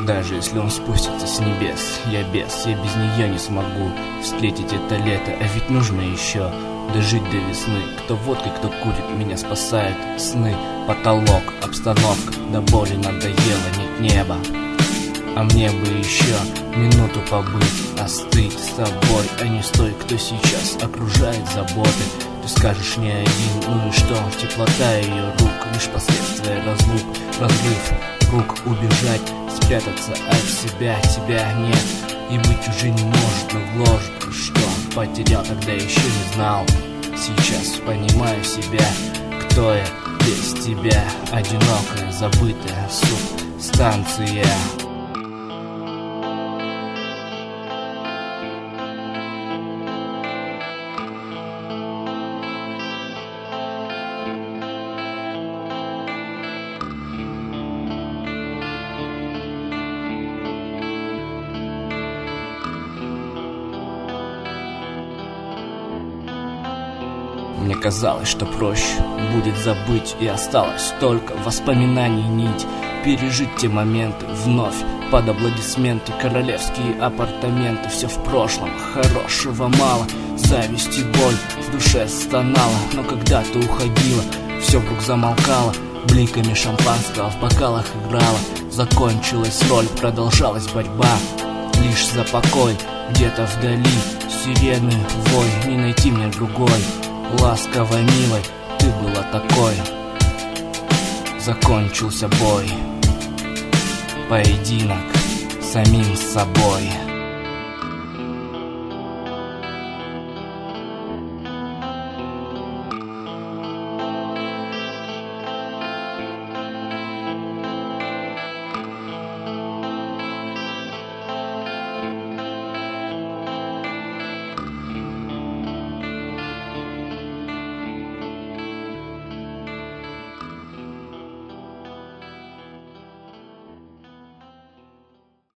Даже если он спустится с небес, я без нее не смогу встретить это лето. А ведь нужно еще дожить до весны. Кто водкой, кто курит, меня спасают сны. Потолок, обстановка, до боли надоело, нет неба. А мне бы еще минуту побыть, остыть с тобой, а не с той, кто сейчас окружает заботы. Ты скажешь не один, ну и что? Теплота ее рук, лишь последствия разлук, разрыв рук, убежать, спрятаться от себя, тебя нет. И быть уже не может, но гложет, что потерял, тогда еще не знал. Сейчас понимаю себя, кто я без тебя, одинокая, забытая субстанция. Мне казалось, что проще будет забыть, и осталось только воспоминаний нить. Пережить те моменты вновь под аплодисменты, королевские апартаменты. Все в прошлом, хорошего мало, зависть и боль в душе стонала. Но когда ты уходила, все вдруг замолкало, бликами шампанского в бокалах играла. Закончилась роль, продолжалась борьба, лишь за покой где-то вдали. Сирены вой, не найти мне другой. Ласковой, милой, ты была такой. Закончился бой, поединок с самим собой.